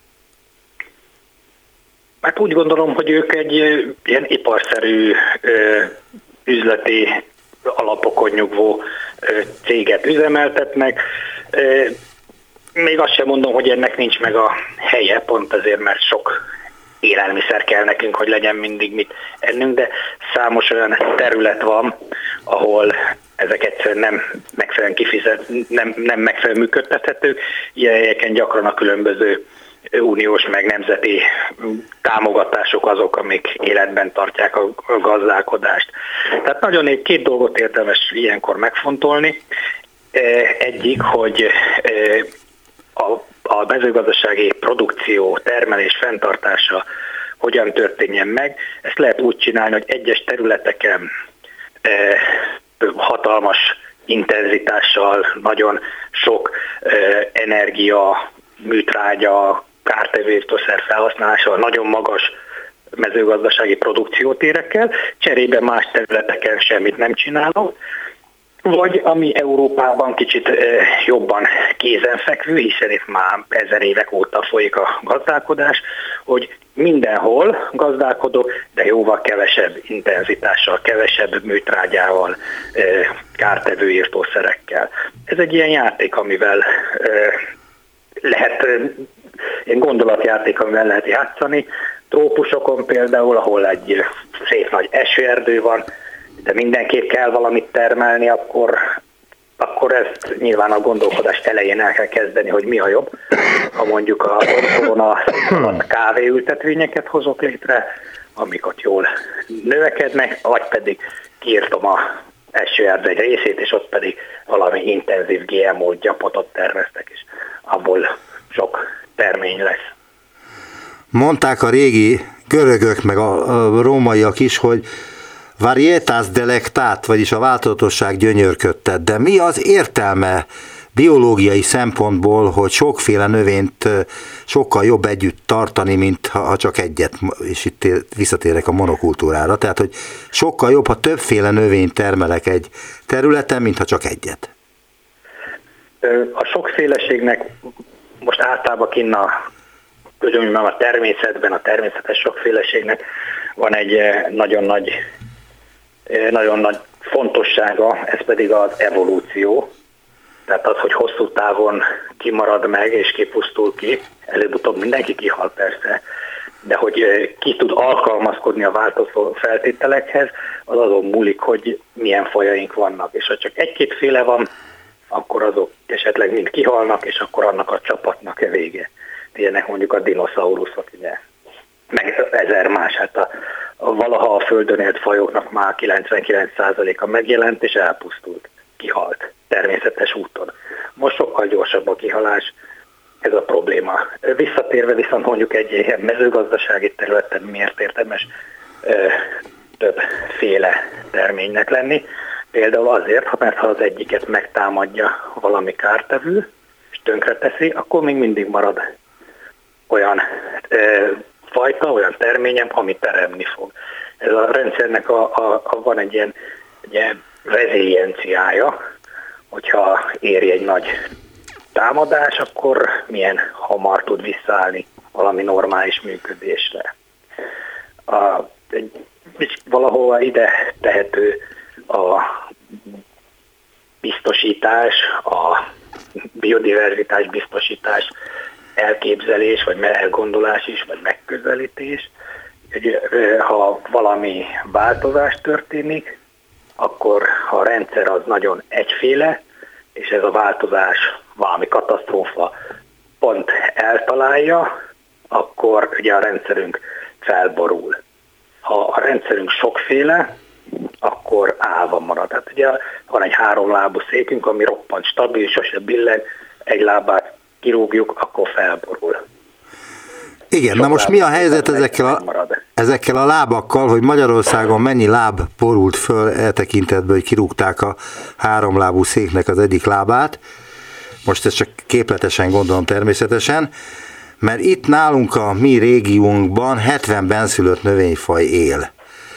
Hát úgy gondolom, hogy ők egy ilyen iparszerű üzleti alapokon nyugvó céget üzemeltetnek. Még azt sem mondom, hogy ennek nincs meg a helye, pont azért, mert sok élelmiszer kell nekünk, hogy legyen mindig mit ennünk, de számos olyan terület van, ahol ezek egyszerűen nem megfelelően kifizet, nem, nem megfelelően működtethetők. Ilyen helyeken gyakran a különböző uniós meg nemzeti támogatások azok, amik életben tartják a gazdálkodást. Tehát nagyon két dolgot érdemes ilyenkor megfontolni. Egyik, hogy a, a mezőgazdasági produkció, termelés, fenntartása hogyan történjen meg. Ezt lehet úgy csinálni, hogy egyes területeken hatalmas intenzitással, nagyon sok energia, műtrágya, kártevőírtószer felhasználásával, nagyon magas mezőgazdasági produkciót érek el, cserébe más területeken semmit nem csinálok, vagy ami Európában kicsit jobban kézenfekvő, hiszen itt már ezer évek óta folyik a gazdálkodás, hogy mindenhol gazdálkodok, de jóval kevesebb intenzitással, kevesebb műtrágyával, kártevőírtószerekkel. Ez egy ilyen játék, amivel lehet, ilyen gondolatjáték, amivel lehet játszani. Trópusokon például, ahol egy szép nagy esőerdő van, de mindenképp kell valamit termelni, akkor, akkor ezt nyilván a gondolkodás elején el kell kezdeni, hogy mi a jobb. Ha mondjuk a otthon a kávéültetvényeket hozok létre, amik ott jól növekednek, vagy pedig kiírtom a esőerdő egy részét, és ott pedig valami intenzív gé em ó gyapotot terveztek, és abból sok termény lesz. Mondták a régi görögök, meg a rómaiak is, hogy varietas delectat, vagyis a változatosság gyönyörködtet, de mi az értelme biológiai szempontból, hogy sokféle növényt sokkal jobb együtt tartani, mint ha csak egyet, és itt visszatérek a monokultúrára, tehát hogy sokkal jobb, ha többféle növényt termelek egy területen, mint ha csak egyet. A sokféleségnek most általában kinn a, a természetben, a természetes sokféleségnek van egy nagyon nagy, nagyon nagy fontossága, ez pedig az evolúció. Tehát az, hogy hosszú távon kimarad meg és kipusztul ki, előbb-utóbb mindenki kihal persze, de hogy ki tud alkalmazkodni a változó feltételekhez, az azon múlik, hogy milyen fajaink vannak. És ha csak egy-két féle van, akkor azok esetleg mind kihalnak, és akkor annak a csapatnak a vége. Ilyenek mondjuk a dinoszauruszok, ugye, meg ezer más. Hát a, a valaha a Földön élt fajoknak már kilencvenkilenc százaléka megjelent, és elpusztult, kihalt természetes úton. Most sokkal gyorsabb a kihalás, ez a probléma. Visszatérve viszont mondjuk egy ilyen mezőgazdasági területen miért érdemes ö, többféle terménynek lenni. Például azért, mert ha az egyiket megtámadja valami kártevő, és tönkreteszi, akkor még mindig marad olyan ö, fajta, olyan terményem, ami teremni fog. Ez a rendszernek a, a, a van egy ilyen, ilyen rezilienciája, hogyha éri egy nagy támadás, akkor milyen hamar tud visszaállni valami normális működésre. A, egy, valahol ide tehető a biztosítás, a biodiverzitás biztosítás elképzelés, vagy elgondolás is, vagy megközelítés. Ha valami változás történik, akkor ha a rendszer az nagyon egyféle, és ez a változás valami katasztrófa pont eltalálja, akkor ugye a rendszerünk felborul. Ha a rendszerünk sokféle, akkor állva marad. Tehát ugye van egy háromlábú székünk, ami roppant stabil, sose billen, egy lábát kirúgjuk, akkor felborul. Igen, sok na most mi a helyzet ezekkel a, ezekkel a lábakkal, hogy Magyarországon mennyi láb borult föl eltekintetből, hogy kirúgták a háromlábú széknek az egyik lábát. Most ezt csak képletesen gondolom természetesen, mert itt nálunk a mi régiónkban hetven benszülött növényfaj él.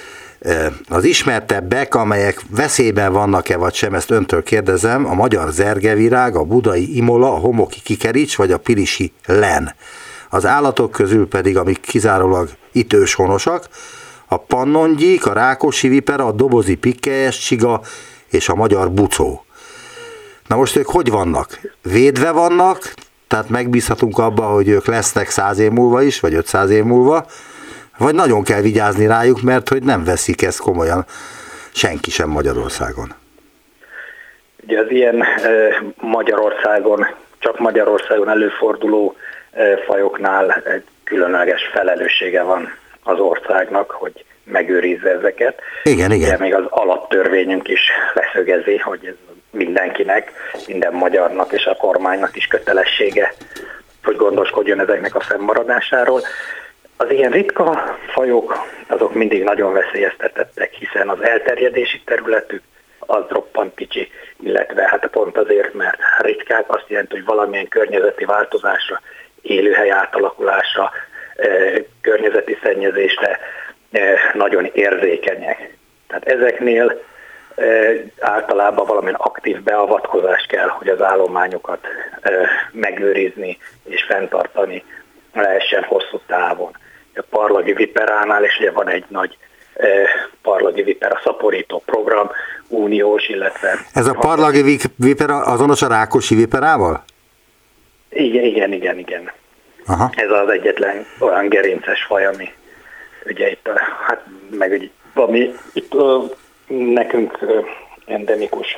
Az ismertebbek, amelyek veszélyben vannak-e vagy sem, ezt öntől kérdezem, a magyar zergevirág, a budai imola, a homoki kikerics vagy a pilisi len. Az állatok közül pedig, amik kizárólag itt őshonosak, a pannongyík, a rákosi vipera, a dobozi pikkelyes csiga és a magyar bucó. Na most ők hogy vannak? Védve vannak, tehát megbízhatunk abba, hogy ők lesznek száz év múlva is, vagy ötszáz év múlva, vagy nagyon kell vigyázni rájuk, mert hogy nem veszik ezt komolyan senki sem Magyarországon. Ugye az ilyen Magyarországon, csak Magyarországon előforduló fajoknál egy különleges felelőssége van az országnak, hogy megőrizze ezeket. Igen, igen. Ugye még az alaptörvényünk is leszögezi, hogy ez mindenkinek, minden magyarnak és a kormánynak is kötelessége, hogy gondoskodjon ezeknek a fennmaradásáról. Az ilyen ritka fajok, azok mindig nagyon veszélyeztetettek, hiszen az elterjedési területük az roppant kicsi, illetve hát pont azért, mert ritkák, azt jelenti, hogy valamilyen környezeti változásra, élőhely átalakulásra, környezeti szennyezésre nagyon érzékenyek. Tehát ezeknél általában valamilyen aktív beavatkozás kell, hogy az állományokat megőrizni és fenntartani lehessen hosszú távon. A parlagi viperánál is ugye van egy nagy parlagi vipera szaporító program, uniós, illetve... Ez a parlagi vipera azonos a rákosi viperával? Igen, igen, igen, igen. Aha. Ez az egyetlen olyan gerinces faj, ami ugye itt, hát meg ugye, ami itt nekünk endemikus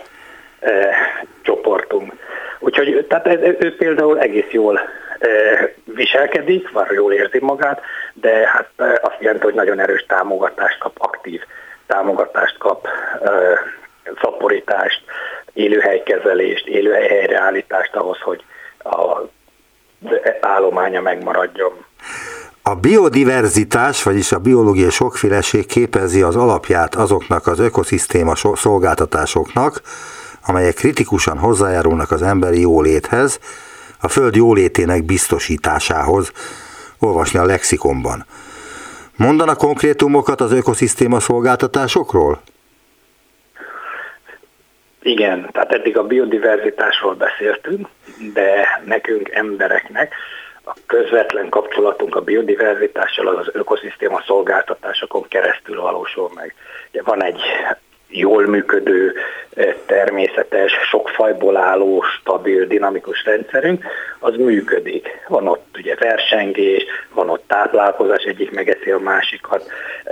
csoportunk. Úgyhogy tehát ő, ő például egész jól viselkedik, már jól érzi magát, de hát azt jelenti, hogy nagyon erős támogatást kap, aktív támogatást kap, szaporítást, élőhelykezelést, élőhely helyreállítást ahhoz, hogy a állománya megmaradjon. A biodiverzitás, vagyis a biológiai sokféleség képezi az alapját azoknak az ökoszisztéma szolgáltatásoknak, amelyek kritikusan hozzájárulnak az emberi jóléthez, a föld jólétének biztosításához, olvasni a lexikonban. Mondanak konkrétumokat az ökoszisztéma szolgáltatásokról? Igen, tehát eddig a biodiverzitásról beszéltünk, de nekünk embereknek a közvetlen kapcsolatunk a biodiverzitással az az ökoszisztéma szolgáltatásokon keresztül valósul meg. Ugye van egy jól működő, természetes, sok fajból álló, stabil, dinamikus rendszerünk, az működik. Van ott ugye versengés, van ott táplálkozás, egyik megeszi a másikat,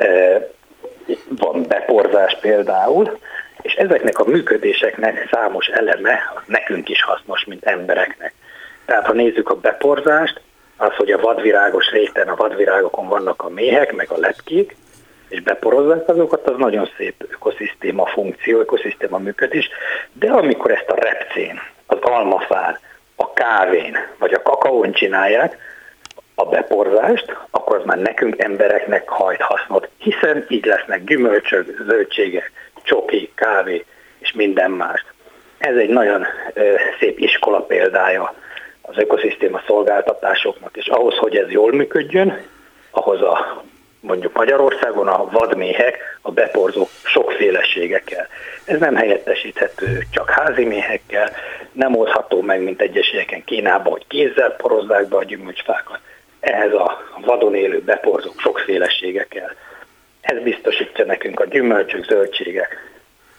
van beporzás például, és ezeknek a működéseknek számos eleme nekünk is hasznos, mint embereknek. Tehát ha nézzük a beporzást, az, hogy a vadvirágos réten, a vadvirágokon vannak a méhek, meg a lepkék, és beporozzák azokat, az nagyon szép ökoszisztéma funkció, ökoszisztéma működés, de amikor ezt a repcén, az almafán, a kávén, vagy a kakaón csinálják, a beporzást, akkor az már nekünk embereknek hajt hasznot, hiszen így lesznek gyümölcsök, zöldségek, csoki, kávé és minden más. Ez egy nagyon ö, szép iskola példája az ökoszisztéma szolgáltatásoknak, és ahhoz, hogy ez jól működjön, ahhoz a mondjuk Magyarországon a vadméhek, a beporzók sokféleségekkel. Ez nem helyettesíthető csak házi méhekkel, nem oldható meg, mint egyes helyeken Kínában, hogy kézzel porozzák be a gyümölcsfákat. Ehhez a vadon élő beporzók sokféleségekkel. Ez biztosítja nekünk a gyümölcsök, zöldségek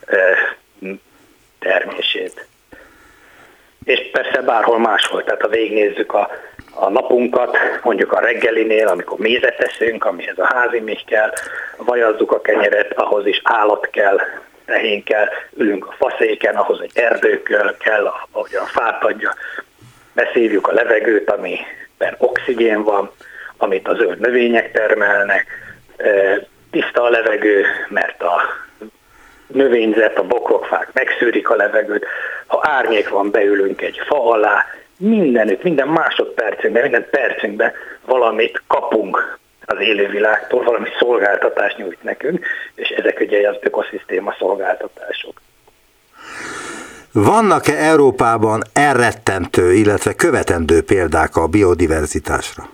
termését. És persze bárhol máshol, tehát ha végignézzük a, a napunkat, mondjuk a reggelinél, amikor mézet teszünk, amihez a házi méh kell, vajazzuk a kenyeret, ahhoz is állat kell, tehén kell, ülünk a faszéken, ahhoz egy erdő kell, ahogy a fát adja, beszívjuk a levegőt, amiben oxigén van, amit a zöld növények termelnek, tiszta a levegő, mert a növényzet, a bokrokfák megszűrik a levegőt, ha árnyék van, beülünk egy fa alá, mindenütt, minden másodpercünkben, minden percünkben valamit kapunk az élővilágtól, valami szolgáltatást nyújt nekünk, és ezek ugye az ökoszisztéma szolgáltatások. Vannak-e Európában elrettentő, illetve követendő példák a biodiverzitásra?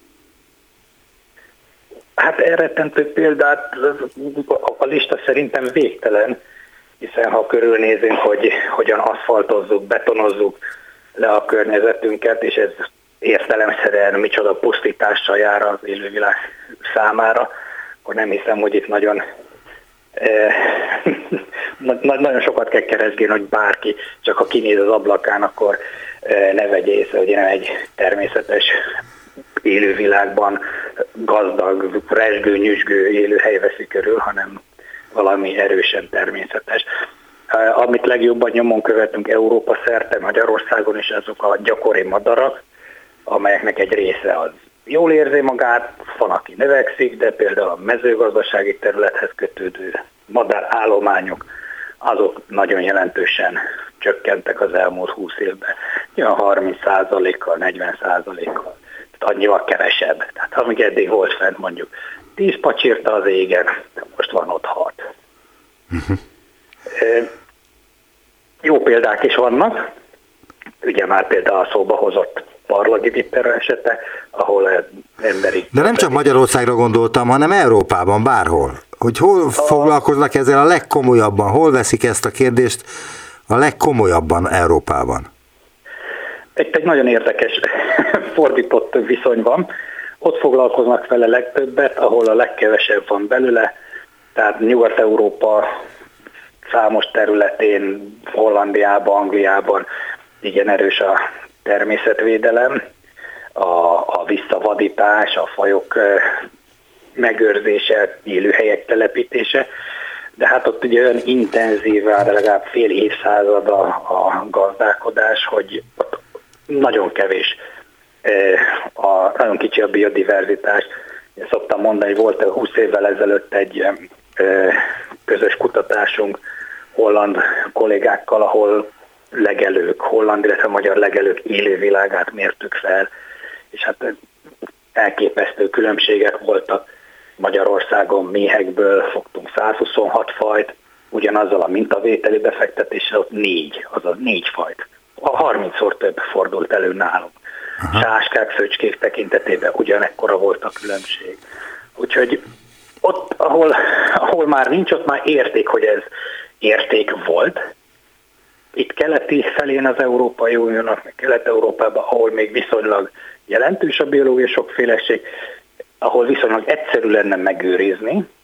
Hát elrettentő példát a lista szerintem végtelen, hiszen ha körülnézünk, hogy hogyan aszfaltozzuk, betonozzuk le a környezetünket, és ez értelemszerűen micsoda pusztítással jár az élővilág számára, akkor nem hiszem, hogy itt nagyon, eh, nagyon sokat kell keresgélni, hogy bárki, csak ha kinéz az ablakán, akkor eh, ne vegye észre, hogy nem egy természetes élővilágban gazdag, rezsgő, nyüzsgő élőhely veszi körül, hanem valami erősen természetes. Amit legjobban nyomon követünk Európa szerte, Magyarországon is, azok a gyakori madarak, amelyeknek egy része az jól érzi magát, van, aki növekszik, de például a mezőgazdasági területhez kötődő madárállományok, azok nagyon jelentősen csökkentek az elmúlt húsz évben. Olyan harminc százalékkal, negyven százalékkal, tehát annyival kevesebb. Tehát amíg eddig volt fent mondjuk tíz pacsirta az égen, most van ott hat. Uh-huh. Jó példák is vannak, ugye már például a szóba hozott parlagi vipera esete, ahol emberi... De nem csak Magyarországra gondoltam, hanem Európában, bárhol. Hogy hol a... foglalkoznak ezzel a legkomolyabban, hol veszik ezt a kérdést a legkomolyabban Európában? Itt egy nagyon érdekes fordított viszony van. Ott foglalkoznak vele legtöbbet, ahol a legkevesebb van belőle, tehát Nyugat-Európa számos területén, Hollandiában, Angliában igen erős a természetvédelem, a, a visszavadítás, a fajok megőrzése, élőhelyek telepítése, de hát ott ugye olyan intenzíven, legalább fél évszázad a, a gazdálkodás, hogy ott nagyon kevés, a, nagyon kicsi a biodiverzitás. Én szoktam mondani, hogy volt húsz évvel ezelőtt egy közös kutatásunk holland kollégákkal, ahol legelők, holland, illetve magyar legelők élővilágát mértük fel, és hát elképesztő különbségek voltak. Magyarországon méhekből fogtunk száz huszonhat fajt, ugyanazzal a mintavételi befektetéssel ott négy, azaz négy fajt. A harmincszor több fordult elő nálunk. Aha. Sáskák, szöcskék tekintetében ugyanekkora volt a különbség. Úgyhogy ott, ahol, ahol már nincs, ott már érték, hogy ez érték volt. Itt keleti felén az Európai Uniónak, meg Kelet-Európában, ahol még viszonylag jelentős a biológiai sokféleség, ahol viszonylag egyszerű lenne megőrizni,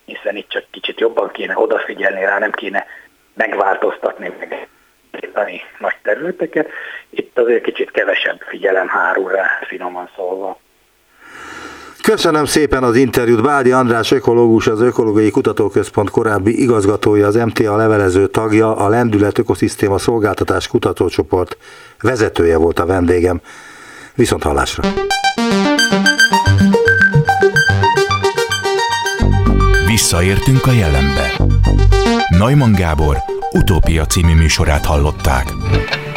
hiszen itt csak kicsit jobban kéne odafigyelni rá, nem kéne megváltoztatni, meg nagy területeket. Itt azért kicsit kevesebb figyelem hárul rá, finoman szólva. Köszönöm szépen az interjút. Bádi András ökológus, az Ökológiai Kutatóközpont korábbi igazgatója, az em té á levelező tagja, a Lendület Ökoszisztéma Szolgáltatás Kutatócsoport vezetője volt a vendégem. Viszont hallásra! Visszaértünk a jelenbe. Neumann Gábor Utópia című műsorát hallották.